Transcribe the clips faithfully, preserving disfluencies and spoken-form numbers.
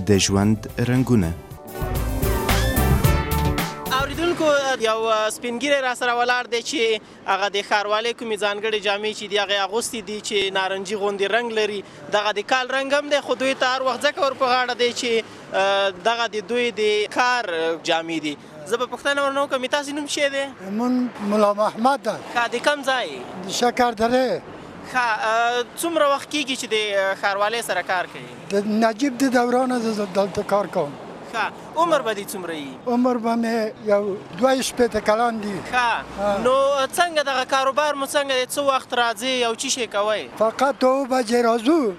د ژوند رنګونه. اوریدونکو یو سپینګیری را سره ولاړ دی چې هغه د ښاروالۍ کومې ځانګړې جامې چې دي هغه یې اغوستې دي چې نارنجي غوندې رنګ لري. دغه د کال رنګ هم دی خو دوی ته هر وخت ځکه ور په غاړه دی چې دغه د دوی د کار جامې دي. زه به پوښتنه ورنه وکړم تاسې نوم څه دی؟ مون ملا محمد ده. ښه د کوم ځای؟ د شکردرې. ښه څومره وخت کېږي چې د ښاروالۍ سره کار کوي؟ د نجیب د دورانه زه دلته کار کوم. ښه عمر به دې څومره وي؟ عمر به مې یو دوه شپېته کلن دي. ښه نو څنګه دغه کاروبار مو څنګه دی؟ څه وخت راځئ او څه شی کوئ؟ فقط اوه بجې راځو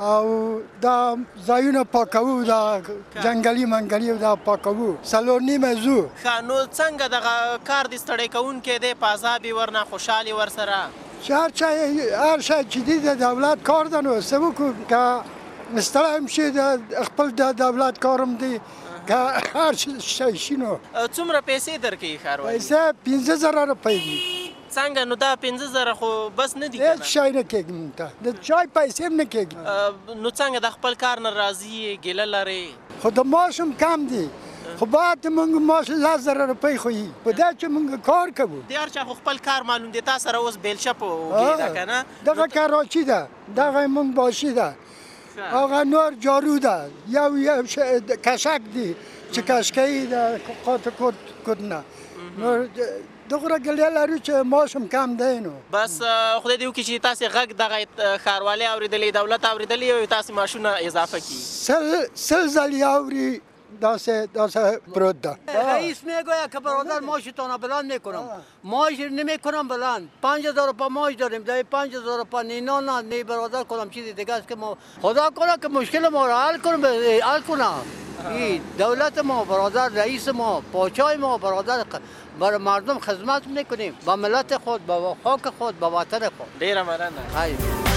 او دا ځایونه پاکوو، دا جنګلي منګلي دا پاکوو، څلور نیمه ځو. ښه نو څنګه دغه کار دې ستړی کوونکی دی؟ په عذاب یې ورنه خوشحال یې ورسره؟ چې هر شی هر شی چې دی د دولت کار ده نو څه وکړو که ستړی هم شي د خپل د دولت کارم دی که هر شی شي نو. څومره پیسې درکوي ښاروالي؟ پیسې پنځه زره روپۍ دي. څنګه نو دا پنځه زره خو بس نه دي که هېڅ شی نه کېږي موږ ته، د چای پیسې هم نه کېږي. نو څنګه د خپل کار نه راضي ګیله لرئ؟ خو د معاش هم کم دی، خو باید موږ معاش لس زره روپۍ خو وي په دې چې موږ کار کوو. د هر چا خو خپل کار معلوم دی. تا سره اوس بیلچه په اوږې ده که نه؟ دغه کراچي ده، دغه موږ باشي ده، هغه نور جارو ده، یو یو کشک دی چې کشکوي د قاط کودنه. نو دغره ګلیه لرو چې معاش هم کم دی. نو بس خدای دې وکړي چې تاسې غږ دغه ښاروالۍ اورېدلی، دولت اورېدلی او تاسې معاشونه اضافه کړي. سل سل ځلې اوري داسه داسه پروت ده. رئیس میگوید که برادر معاشتان بلند میکنم، معاش نمیکنم بلند. پنج هزار روپا معاش داریم، در پنج هزار روپا نینا نه نی برادر کنم چیزی دیگه است که ما خدا کنه که مشکل ما را حل کنم، حل کنم. این دولت ما برادر، رئیس ما، پاچای ما برادر بر مردم خدمت میکنیم، با ملت خود، با خاک خود، با وطن خود. ډیره مننه.